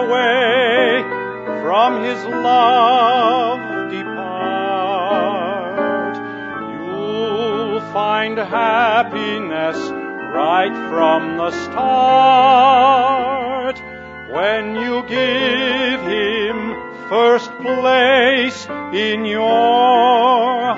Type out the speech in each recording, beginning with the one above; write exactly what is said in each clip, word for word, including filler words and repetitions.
away from His love depart. You'll find happiness right from the start when you give Him first place in your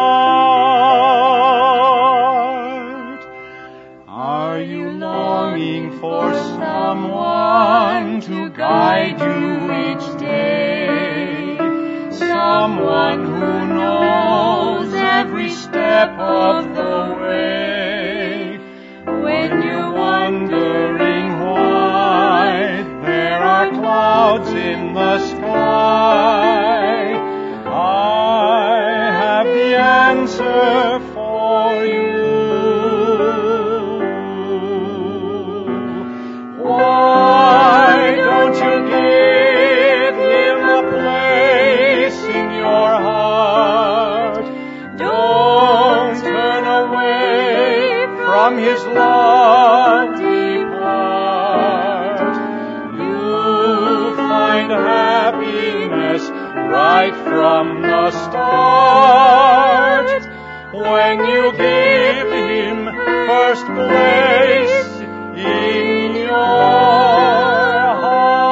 heart. Are you longing for someone to guide you each day? Someone who knows every step of the way. When you're wondering why there are clouds in the sky, I have the answer for you. Why don't you give Him a place in your heart? Don't turn away from His love depart. You'll find happiness right from the start when you give Him first place in your heart.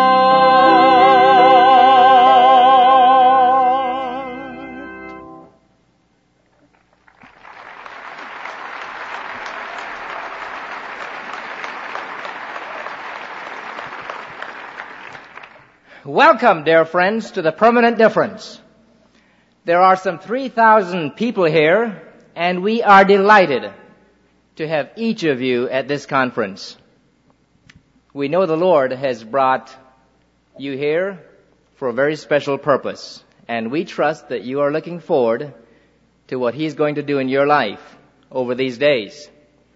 Welcome, dear friends, to the Permanent Difference. There are some three thousand people here, and we are delighted to have each of you at this conference. We know the Lord has brought you here for a very special purpose, and we trust that you are looking forward to what He's going to do in your life over these days.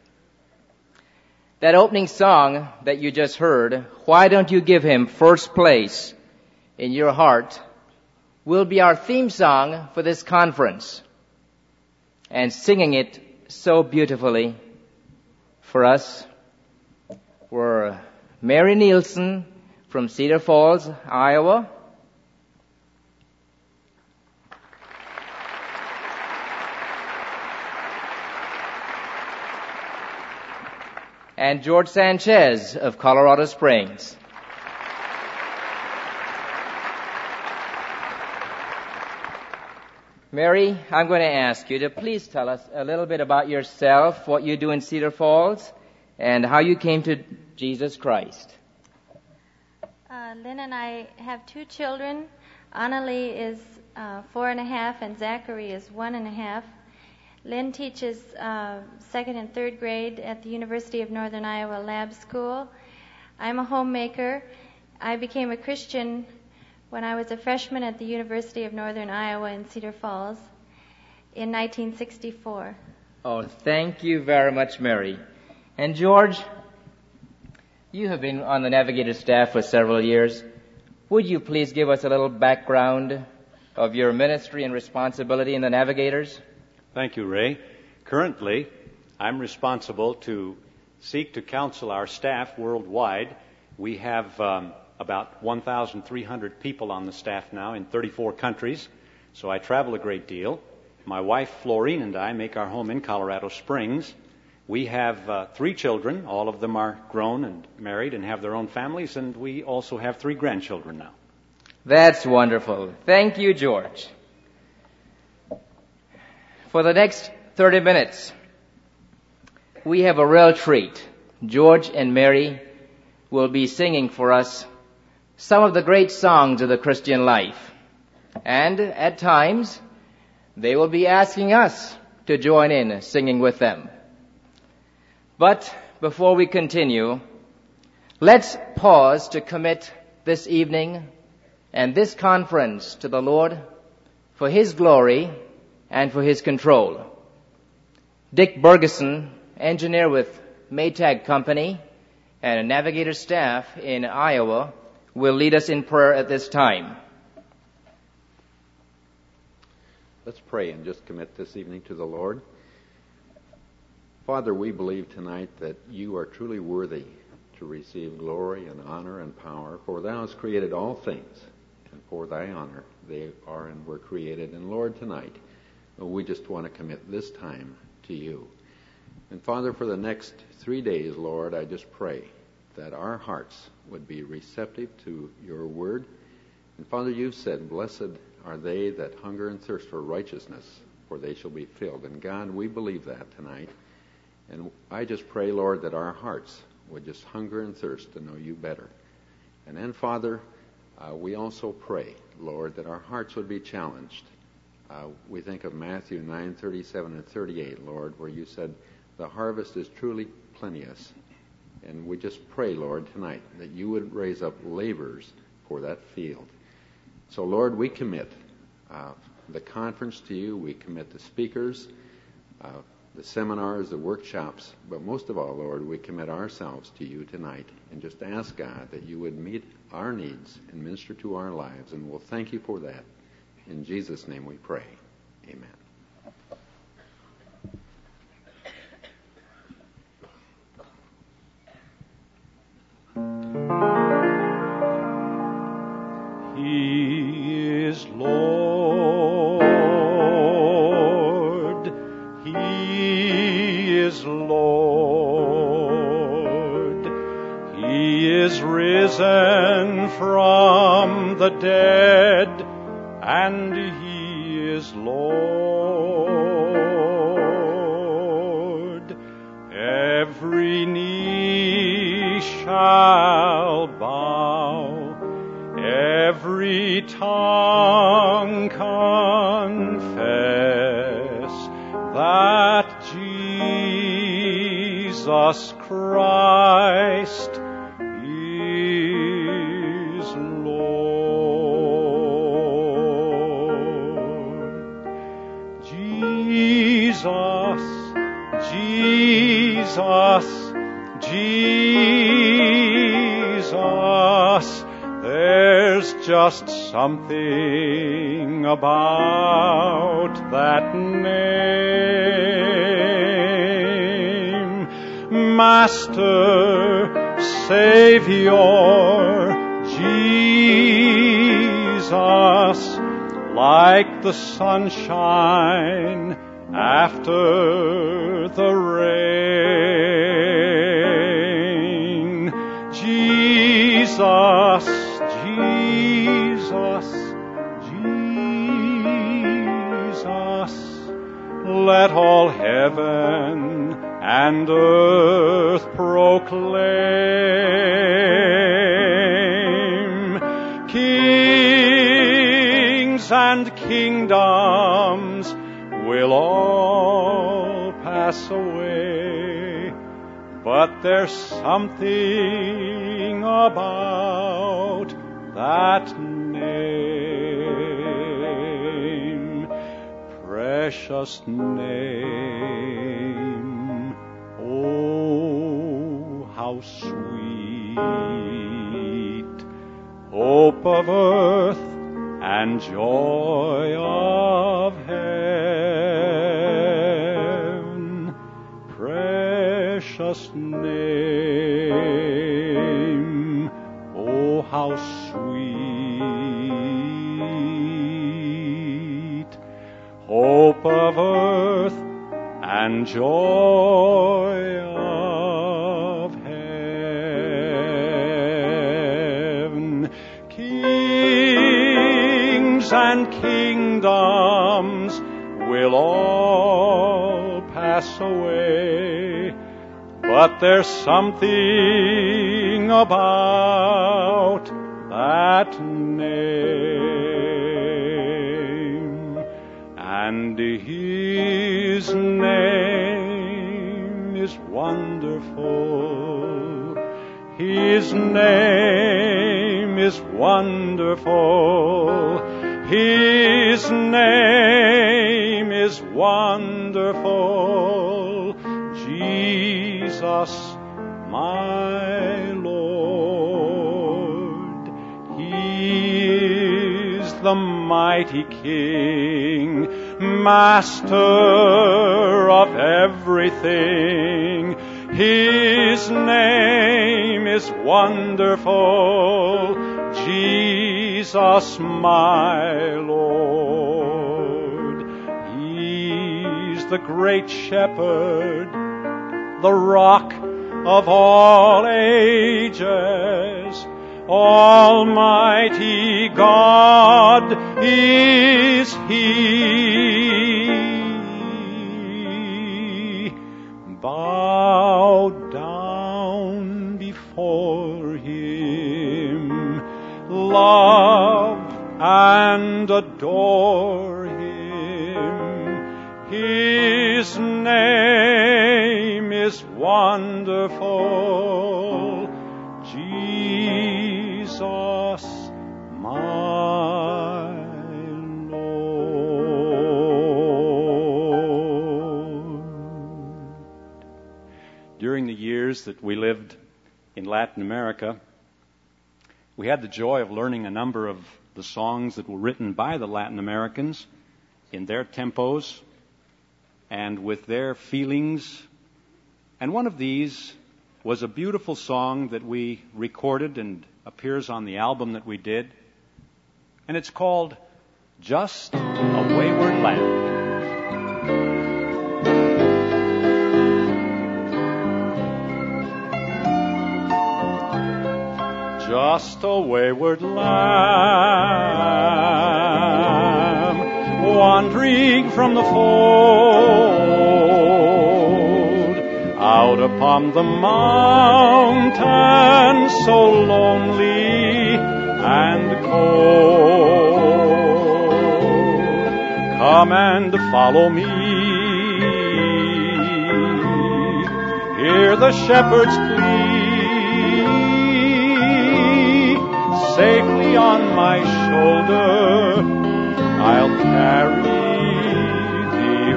That opening song that you just heard, Why Don't You Give Him First Place in Your Heart, will be our theme song for this conference. And singing it so beautifully for us were Mary Nielsen from Cedar Falls, Iowa, and George Sanchez of Colorado Springs. Mary, I'm going to ask you to please tell us a little bit about yourself, what you do in Cedar Falls, and how you came to Jesus Christ. Uh, Lynn and I have two children. Annalie is uh, four and a half, and Zachary is one and a half. Lynn teaches uh, second and third grade at the University of Northern Iowa Lab School. I'm a homemaker. I became a Christian when I was a freshman at the University of Northern Iowa in Cedar Falls in nineteen sixty-four. Oh, thank you very much, Mary. And George, you have been on the Navigator staff for several years. Would you please give us a little background of your ministry and responsibility in the Navigators? Thank you, Ray. Currently, I'm responsible to seek to counsel our staff worldwide. We have um, about one thousand three hundred people on the staff now in thirty-four countries, so I travel a great deal. My wife, Florine, and I make our home in Colorado Springs. We have uh, three children. All of them are grown and married and have their own families, and we also have three grandchildren now. That's wonderful. Thank you, George. For the next thirty minutes, we have a real treat. George and Mary will be singing for us some of the great songs of the Christian life. And at times, they will be asking us to join in singing with them. But before we continue, let's pause to commit this evening and this conference to the Lord for His glory and for His control. Dick Bergeson, engineer with Maytag Company and a Navigator staff in Iowa, will lead us in prayer at this time. Let's pray and just commit this evening to the Lord. Father, we believe tonight that you are truly worthy, to receive glory and honor and power, for thou hast created all things, and for thy honor they are and were created. And Lord, tonight, we just want to commit this time to you. And Father, for the next three days, Lord, I just pray that our hearts would be receptive to your word. And Father, you've said, blessed are they that hunger and thirst for righteousness, for they shall be filled. And God, we believe that tonight. And I just pray, Lord, that our hearts would just hunger and thirst to know you better. And then, Father, uh, we also pray, Lord, that our hearts would be challenged. Uh, we think of Matthew nine thirty-seven and thirty-eight, Lord, where you said, the harvest is truly plenteous. And we just pray, Lord, tonight that you would raise up laborers for that field. So, Lord, we commit uh, the conference to you. We commit the speakers, uh, the seminars, the workshops. But most of all, Lord, we commit ourselves to you tonight and just ask, God, that you would meet our needs and minister to our lives. And we'll thank you for that. In Jesus' name we pray. Amen. He is Lord. He is Lord. He is risen from the dead, and he is Lord. Every knee shall bow, every tongue confess that Jesus Christ is Lord. Jesus, Jesus, Jesus, there's just something about that name. Master, Savior, Jesus, like the sunshine after the rain. Jesus, Jesus, Jesus, let all heaven and earth proclaim. Kings and kingdoms will all pass away, but there's something about that name, precious name. Oh, how sweet, hope of earth and joy of heaven, precious name. Oh, how sweet, hope of earth and joy of heaven. Kings and kingdoms will all pass away, but there's something about that name, and his name is wonderful. His name is wonderful. His name is wonderful. Jesus, my Lord. He is the mighty King, Master of everything. His name is wonderful, Jesus my Lord. He's the great shepherd, the rock of all ages. Almighty God is He. Bow down before Him, love and adore Him. His name is wonderful, Jesus my Lord. During the years that we lived in Latin America, we had the joy of learning a number of the songs that were written by the Latin Americans in their tempos and with their feelings. And one of these was a beautiful song that we recorded and appears on the album that we did. And it's called Just a Wayward Lamb. Just a wayward lamb, wandering from the fold, out upon the mountain, so lonely and cold. Come and follow me. Hear the shepherd's plea. Safely on my shoulder, I'll carry thee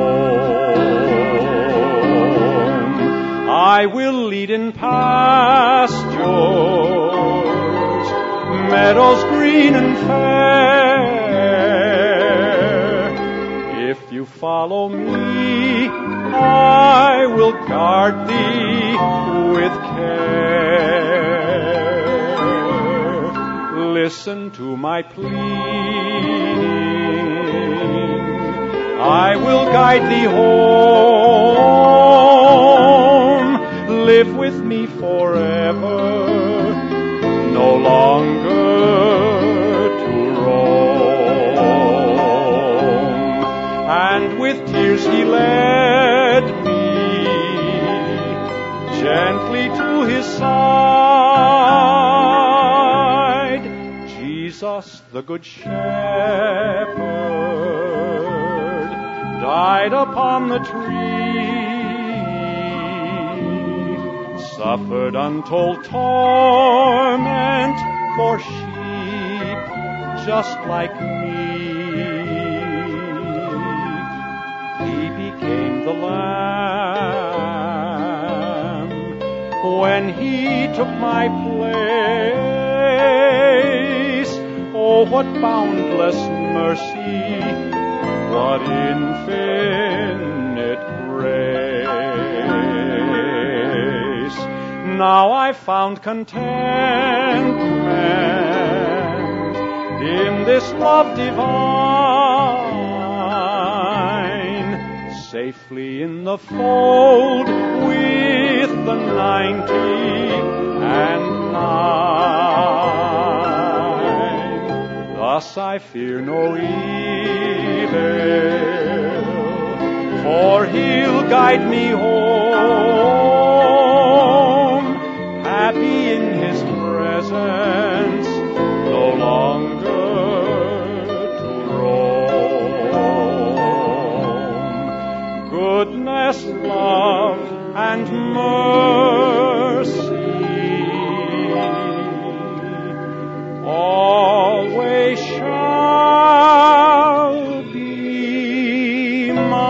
home. I will lead in pastures, meadows green and fair. If you follow me, I will guard thee with care. Listen to my pleading. I will guide thee home. Live with me forever, no longer to roam. And with tears he led me gently to his side. Jesus, the good shepherd, died upon the tree, suffered untold torment for sheep just like me. He became the lamb when he took my place. Oh, what boundless mercy, what infinite grace. Now I found contentment in this love divine, safely in the fold with the ninety and nine. Thus I fear no evil, for he'll guide me home, happy in his presence, no longer to roam. Goodness, love, and mercy always shall be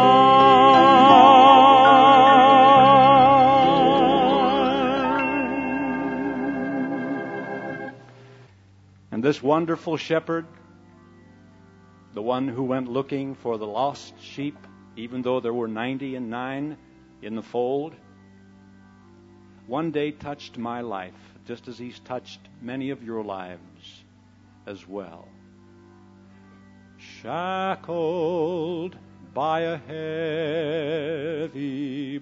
mine. And this wonderful shepherd, the one who went looking for the lost sheep, even though there were ninety and nine in the fold, one day touched my life, just as He's touched many of your lives as well. Shackled by a heavy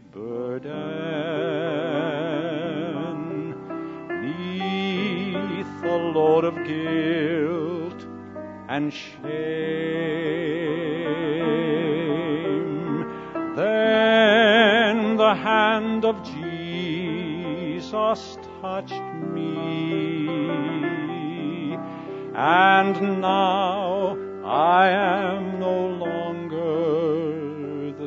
burden, 'neath the load of guilt and shame, then the hand of Jesus touched me, and now I am no longer the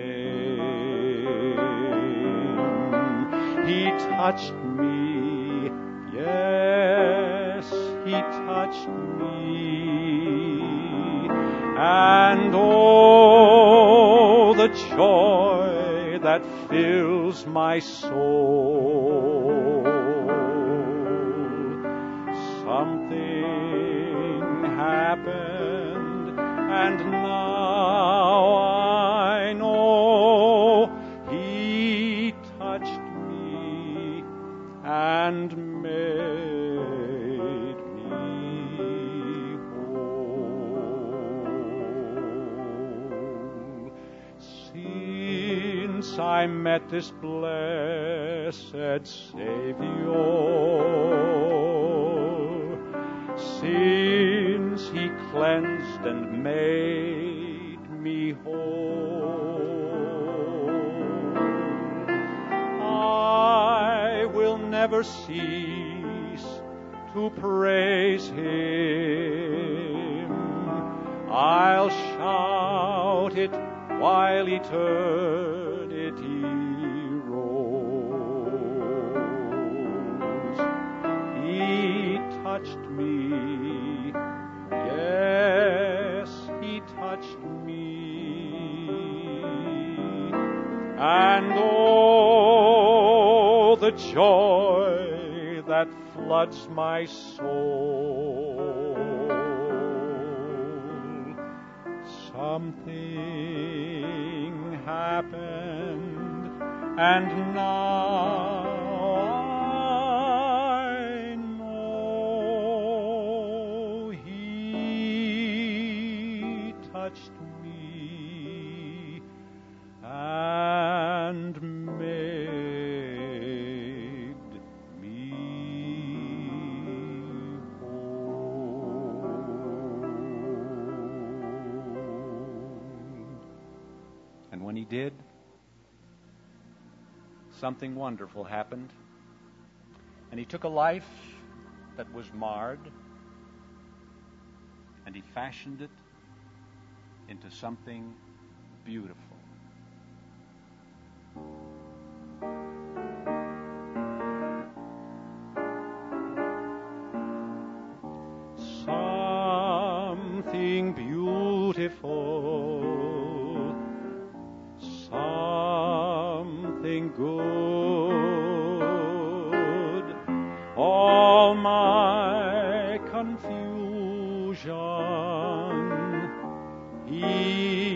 same. He touched me, yes, He touched me, and oh, the joy that fills my soul. Something happened, and now I know He touched me and made me whole. Since I met this blessed Savior, since He cleansed and made me whole, I will never cease to praise Him. I'll shout it while eternity rolls. He touched me, yes, He touched me, and oh, the joy that floods my soul. Something happened, and now I know He touched me and made me whole. And when He did, something wonderful happened. And He took a life that was marred, and He fashioned it into something beautiful. Something beautiful, something good. All my confusion He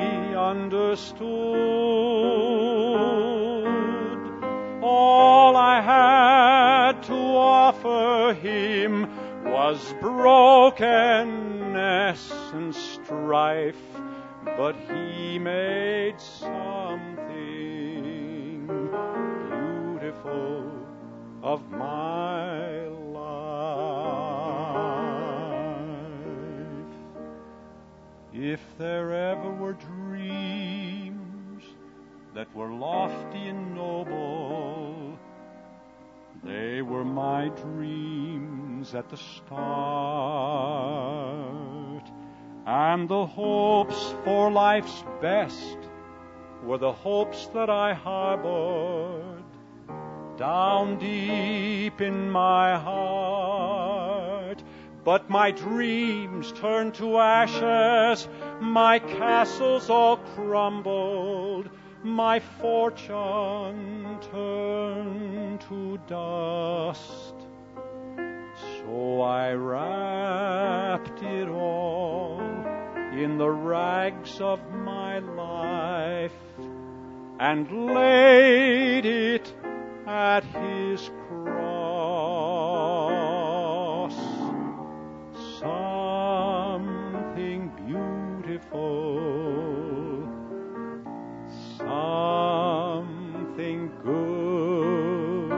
understood. All I had to offer Him was brokenness and strife, but He made something beautiful of my life. If there ever were dreams that were lofty and noble, they were my dreams at the start. And the hopes for life's best were the hopes that I harbored down deep in my heart. But my dreams turned to ashes, my castles all crumbled, my fortune turned to dust. So I wrapped it all in the rags of my life and laid it at his cross. Something beautiful, something good.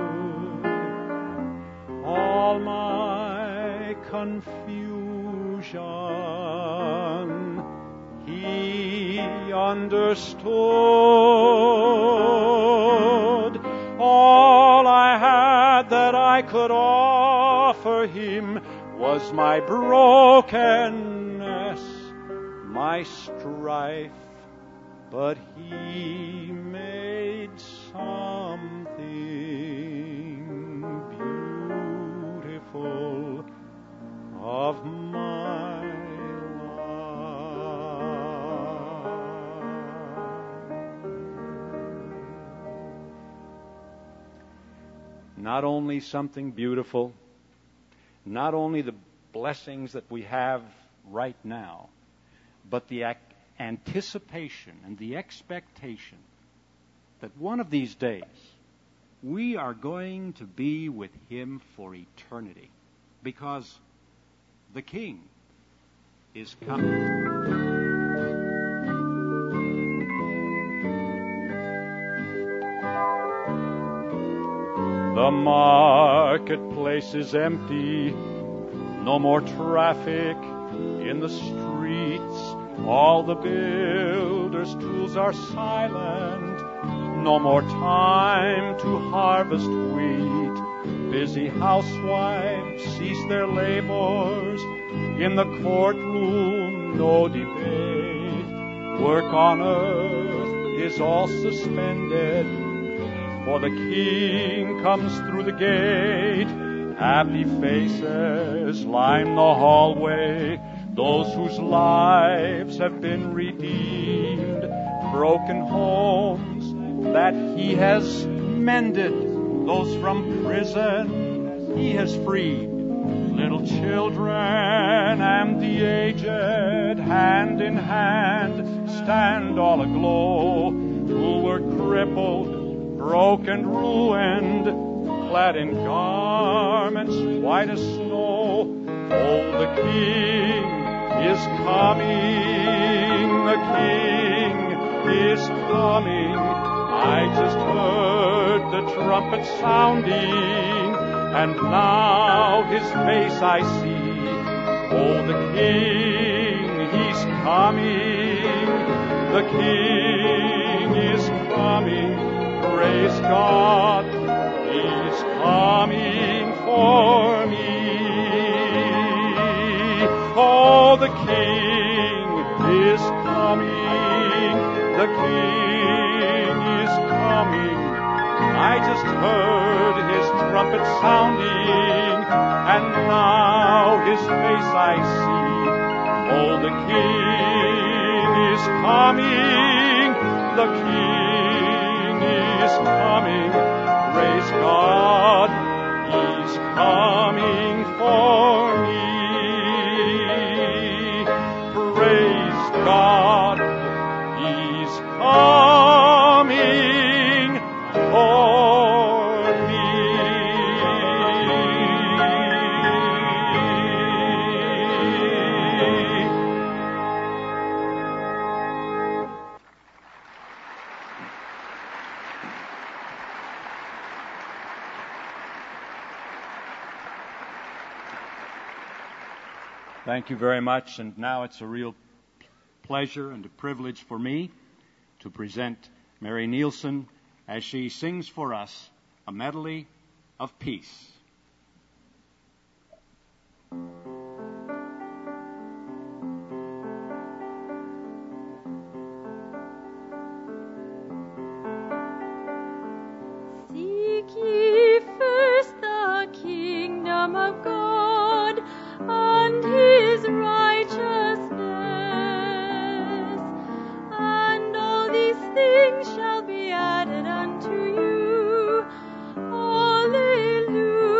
All my confusion he understood. All I had that I could offer him was my brokenness, my strife, but he made something beautiful of my not only something beautiful, not only the blessings that we have right now, but the ac- anticipation and the expectation that one of these days we are going to be with him for eternity, because the King is coming. The marketplace is empty, no more traffic in the streets. All the builders' tools are silent, no more time to harvest wheat. Busy housewives cease their labors, in the courtroom no debate. Work on earth is all suspended, for the King comes through the gate. Happy faces line the hallway, those whose lives have been redeemed. Broken homes that he has mended, those from prison he has freed. Little children and the aged, hand in hand, stand all aglow, who were crippled, broken, ruined, clad in garments white as snow. Oh, the King is coming, the King is coming. I just heard the trumpet sounding, and now his face I see. Oh, the King, he's coming, the King is coming. Praise God, he's coming for me. Oh, the King is coming, the King is coming. I just heard his trumpet sounding, and now his face I see. Oh, the King is coming, the King is coming. Praise God, he's coming for me. Praise God, he's coming for me. Thank you very much, and now it's a real pleasure and a privilege for me to present Mary Nielsen as she sings for us a medley of peace. Seek ye first the kingdom of God and his righteousness, and all these things shall be added unto you. Alleluia.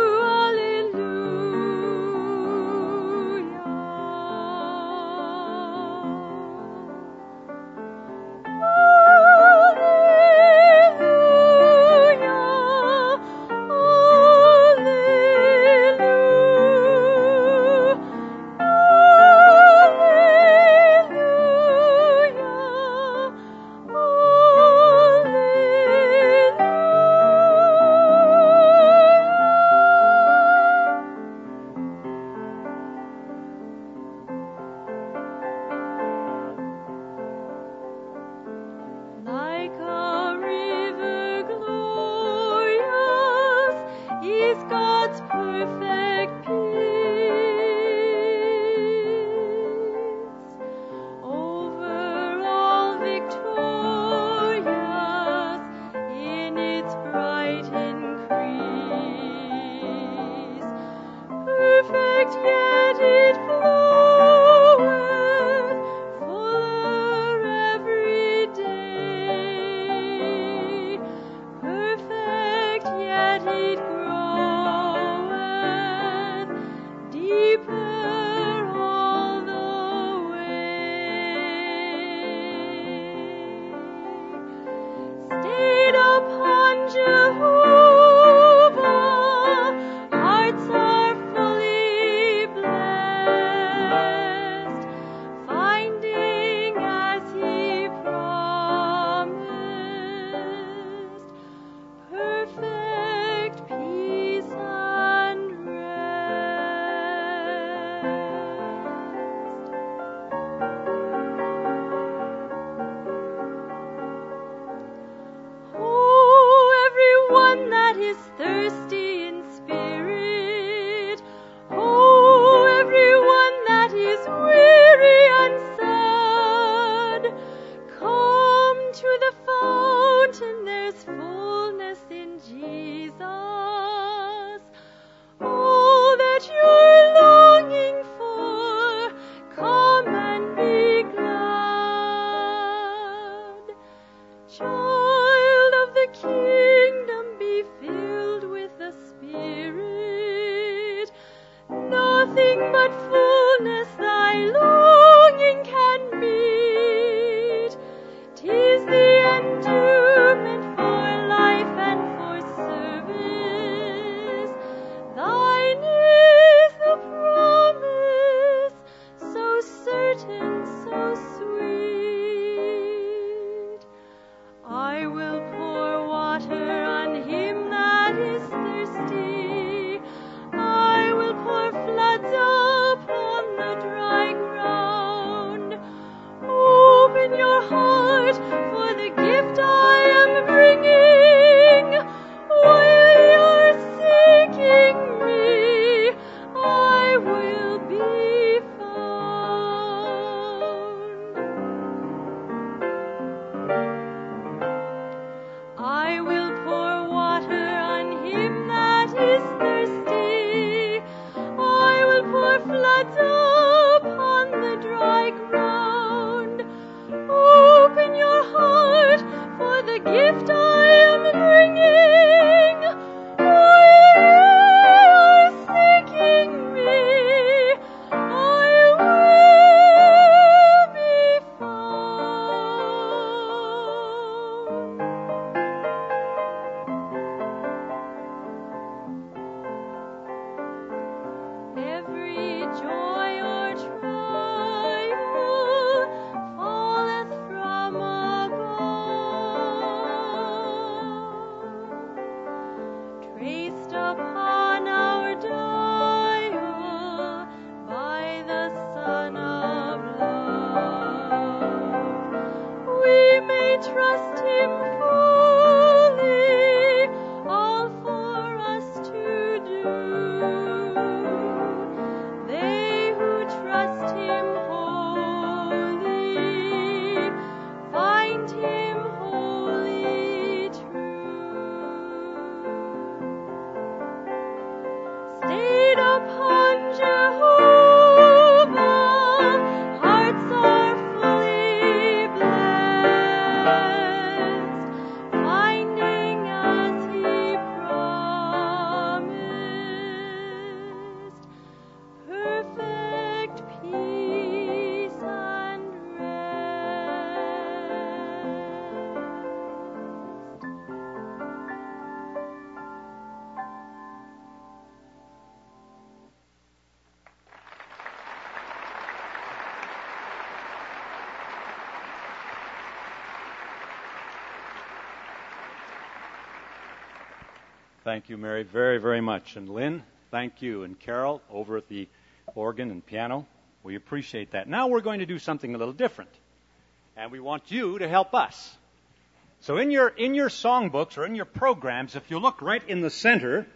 Thank you, Mary, very, very much. And Lynn, thank you. And Carol, over at the organ and piano, we appreciate that. Now we're going to do something a little different. And we want you to help us. So in your in your songbooks or in your programs, if you look right in the center,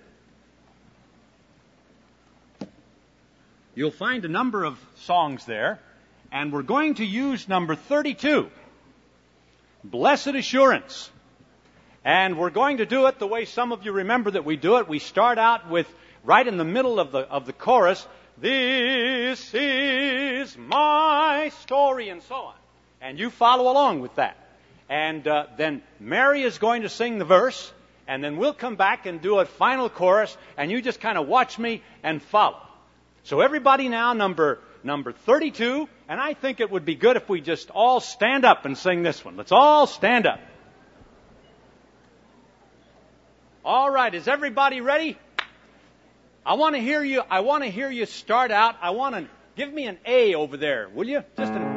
you'll find a number of songs there. And we're going to use number thirty-two, Blessed Assurance. And we're going to do it the way some of you remember that we do it. We start out with, right in the middle of the of the chorus, this is my story, and so on. And you follow along with that. And uh, then Mary is going to sing the verse, and then we'll come back and do a final chorus, and you just kind of watch me and follow. So everybody now, number number thirty-two, and I think it would be good if we just all stand up and sing this one. Let's all stand up. All right, is everybody ready? I want to hear you. I want to hear you start out. I want to give me an A over there, will you? Just an.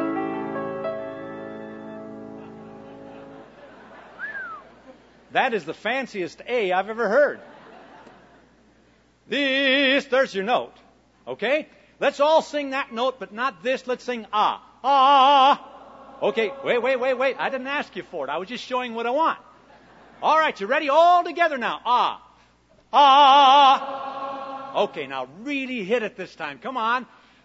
That is the fanciest A I've ever heard. This, there's your note. Okay? Let's all sing that note, but not this. Let's sing ah. Ah. Okay, wait, wait, wait, wait. I didn't ask you for it. I was just showing what I want. All right, you ready? All together now. Ah. Ah. Okay, now really hit it this time. Come on.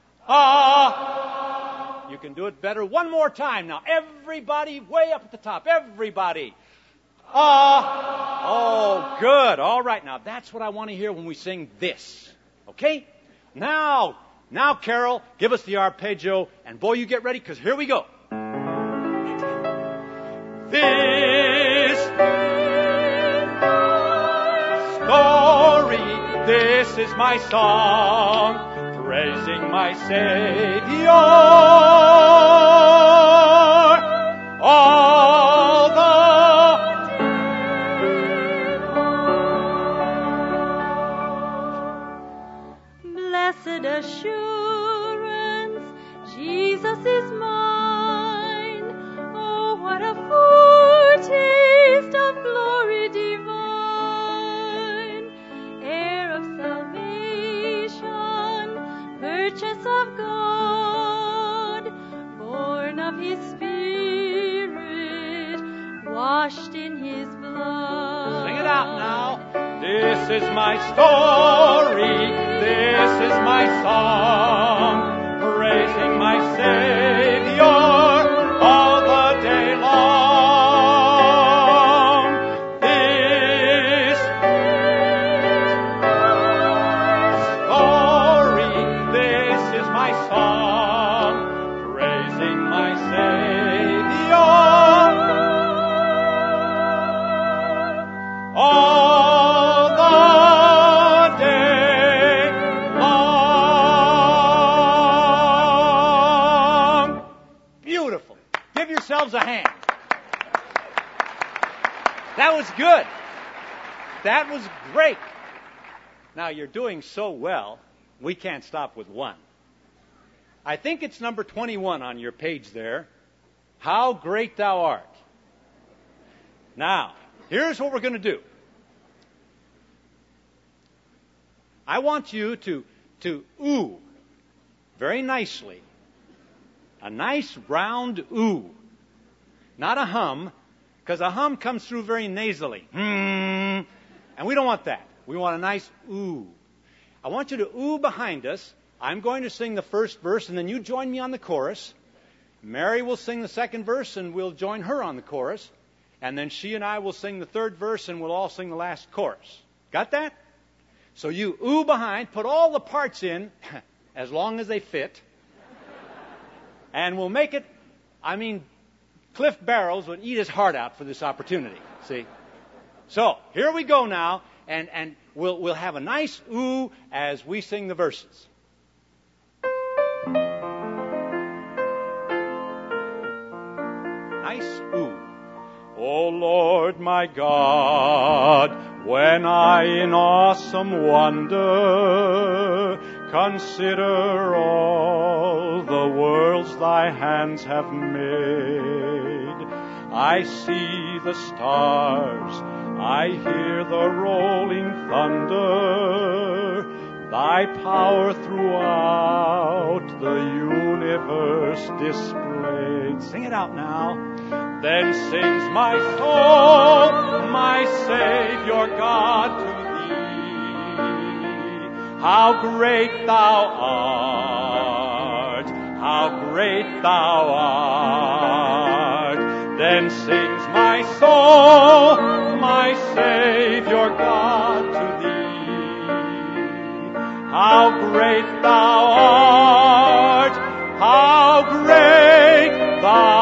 Ah. You can do it better. One more time now. Everybody way up at the top. Everybody. Ah. Oh, good. All right, now that's what I want to hear when we sing this. Okay? Now, now, Carol, give us the arpeggio. And boy, you get ready, because here we go. This story, this is my song, praising my Savior. All the blessed assurance, Jesus is mine. Oh, what a foretaste of glory divine, heir of salvation, purchase of God, born of His Spirit, washed in His blood. Sing it out now. This is my story, this is my song, praising my Savior all the day long. This story, this is my song, praising my Savior all the day long. Beautiful. Give yourselves a hand. That was good. That was great. Now, you're doing so well, we can't stop with one. I think it's number twenty-one on your page there. How great thou art. Now, here's what we're going to do. I want you to, to ooh very nicely. A nice round ooh. Not a hum, because a hum comes through very nasally. Hmm. And we don't want that. We want a nice ooh. I want you to ooh behind us. I'm going to sing the first verse, and then you join me on the chorus. Mary will sing the second verse, and we'll join her on the chorus. And then she and I will sing the third verse, and we'll all sing the last chorus. Got that? So you ooh behind, put all the parts in, as long as they fit. And we'll make it, I mean, Cliff Barrows would eat his heart out for this opportunity. See? So, here we go now, and, and we'll, we'll have a nice ooh as we sing the verses. Nice ooh. O Lord my God, when I in awesome wonder consider all the worlds thy hands have made, I see the stars, I hear the rolling thunder, thy power throughout the universe displayed. Sing it out now. Then sings my soul, my Savior God, to thee. How great thou art, how great thou art. Then sings my soul, my Savior God, to thee. How great thou art, how great thou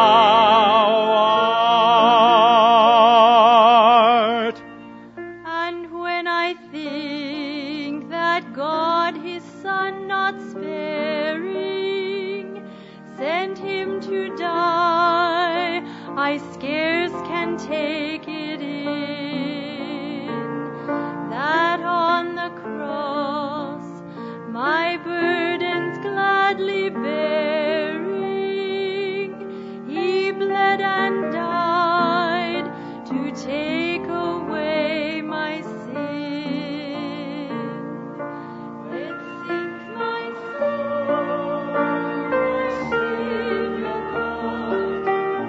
art. And when I think that God his Son not sparing sent him to die, I scarce can take it in, that on the cross my burdens gladly bearing, he bled and died to take away my sin. Then sings my soul, my Savior God,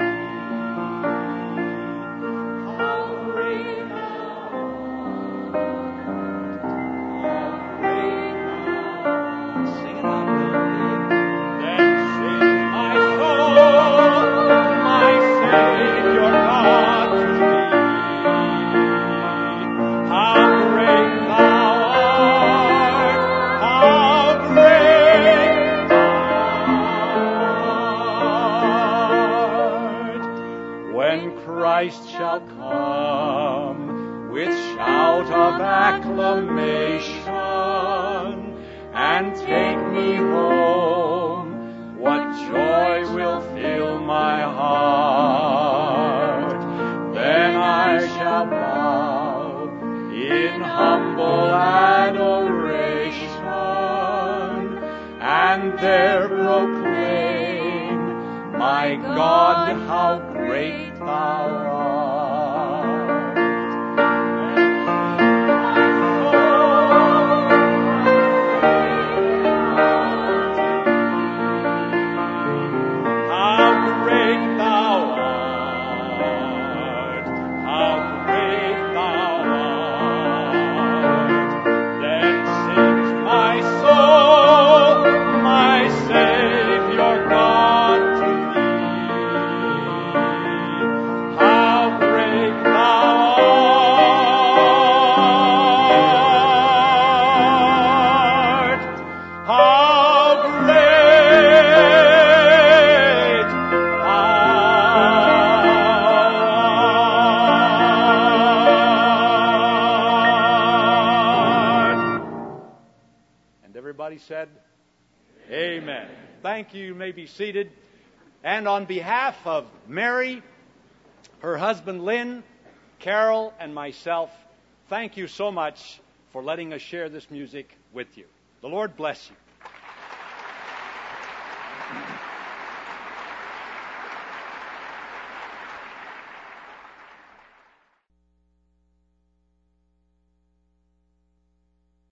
how great thou art, how great thou art. Sing it out loudly. Then sings my soul, my Savior God, to thee. How great thou art, how great thou art. When Christ shall come with shout of acclamation and take me home, what joy will fill my heart. Then I shall bow in humble adoration and there proclaim, my God, how great thou art. How great thou art, how great thou art. Then sings my soul, my Savior God, to thee. How great thou art, how great thou art. And everybody said, amen. Thank you. You may be seated. And on behalf of Mary, her husband Lynn, Carol, and myself, thank you so much for letting us share this music with you. The Lord bless you.